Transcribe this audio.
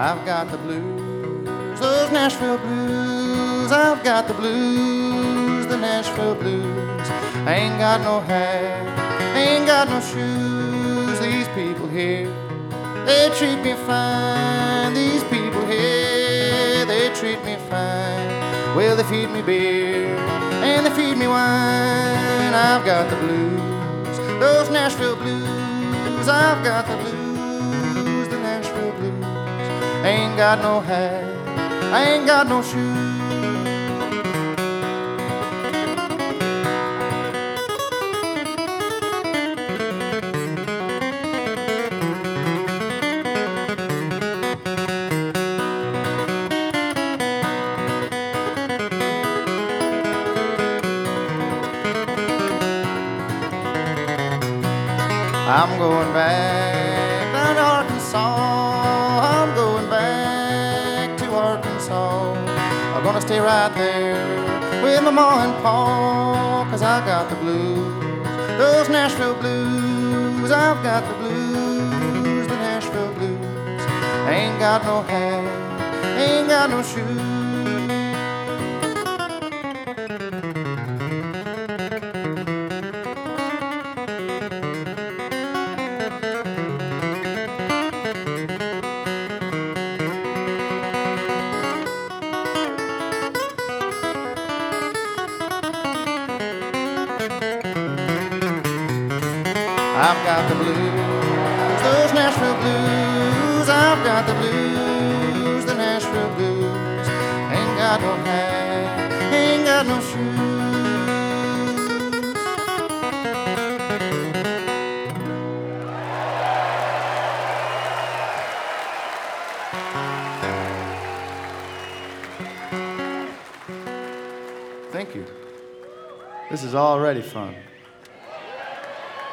I've got the blues, those Nashville blues. I've got the blues, the Nashville blues. I ain't got no hat, ain't got no shoes. These people here, they treat me fine. These people here, they treat me fine. Well, they feed me beer and they feed me wine. I've got the blues, those Nashville blues. I've got the blues, the Nashville blues. I ain't got no hat, I ain't got no shoes. I'm going back down to Arkansas. I'm going back to Arkansas. I'm gonna stay right there with my ma and pa, 'cause I got the blues, those Nashville blues. I've got the blues, the Nashville blues. I ain't got no hat, ain't got no shoes. I've got the blues, those Nashville blues. I've got the blues, the Nashville blues. Ain't got no hat, ain't got no shoes. Thank you. This is already fun.